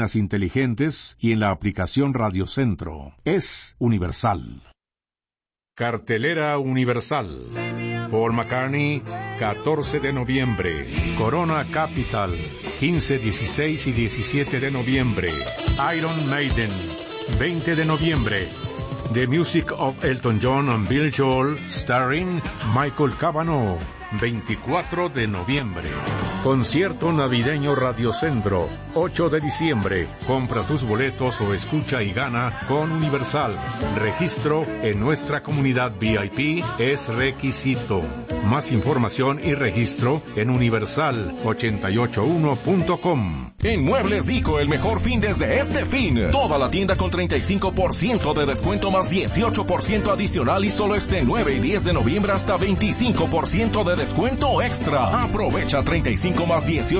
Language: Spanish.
inteligentes y en la aplicación Radio Centro. Es universal. Cartelera Universal. Paul McCartney, 14 de noviembre. Corona Capital, 15, 16 y 17 de noviembre. Iron Maiden, 20 de noviembre. The Music of Elton John and Bill Joel, starring Michael Cavanaugh, 24 de noviembre. Concierto navideño Radio Centro, 8 de diciembre. Compra tus boletos o escucha y gana con Universal. Registro en nuestra comunidad VIP es requisito. Más información y registro en universal881.com. En Muebles Dico, el mejor fin desde este fin. Toda la tienda con 35% de descuento más 18% adicional y solo este 9 y 10 de noviembre hasta 25% de descuento extra. Aprovecha 35 más 18%